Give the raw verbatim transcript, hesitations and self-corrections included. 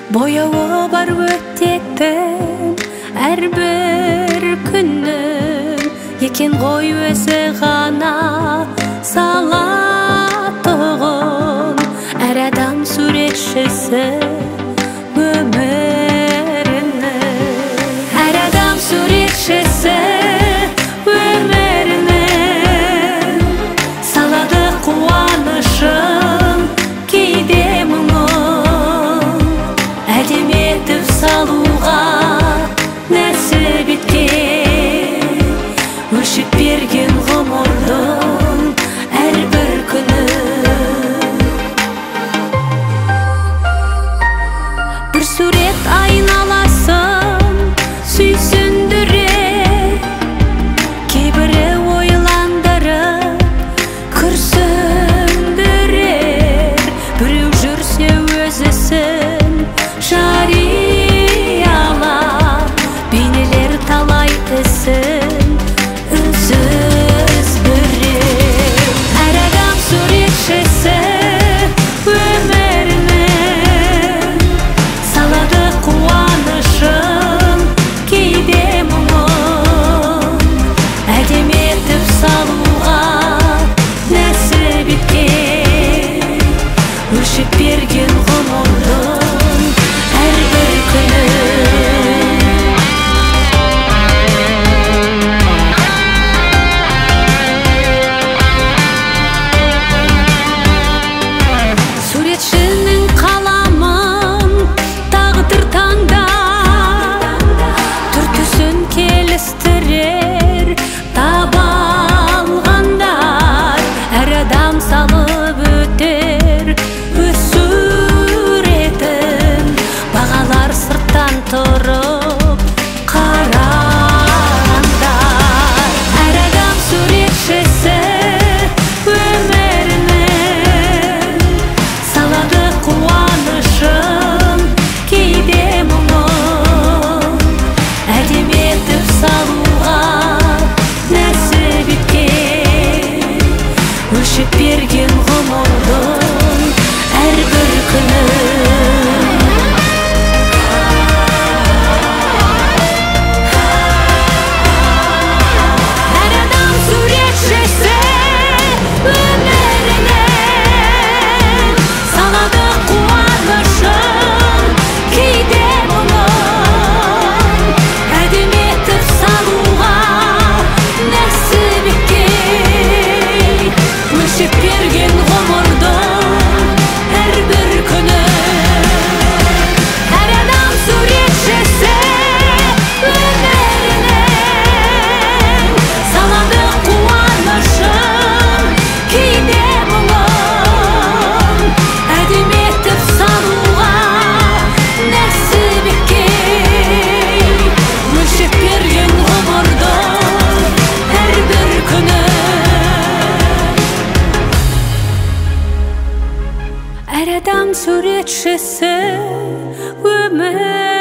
Boyağı бар өтетін әрбір күннің, екен ғой өзі ғана салатығын. Әр адам суретшісі өмірінің, әр адам суретшісі өмірінің, салады қуанышын, кейде мұңын, әдемі етіп салуға нәсіп еткен, өлшеп берген ғұмырдың әрбір күні. Бір сурет айналасын сүйсіндірер, кейбірі ойландырып күрсіндірер. Біреу жүрсе өз ісін жариялап, бейнелер талай ісін үнсіз бірер. Әр адам суретшісі өмірінің, салады қуанышын, кейде мұңын, әдемі етіп салуға нәсіп еткен, өлшеп берген ғұмырдың әрбір күні. Суретшінің қаламын тағдыр таңдап, түр-түсін келістірер таба алғандар. Әр адам салып өтер өз суретін, бағалар сырттан тұрып қарағандар. Әр адам суретшісі өмірінің, салады қуанышын, кейде мұңын, әдемі етіп салуға нәсіп еткен, өлшеп берген ғұмырдың әрбір күні. Әр адам суретшісі өмірінің, салады қуанышын, кейде мұңын, әдемі етіп салуға нәсіп еткен, өлшеп берген ғұмырдың әрбір күні. Әр адам суретшісі өмірінің, салады қуанышын, кейде мұңын, әдемі етіп салуға нәсіп еткен, өлшеп берген ғұмырдың әрбір күні. Әр адам суретшісі өмір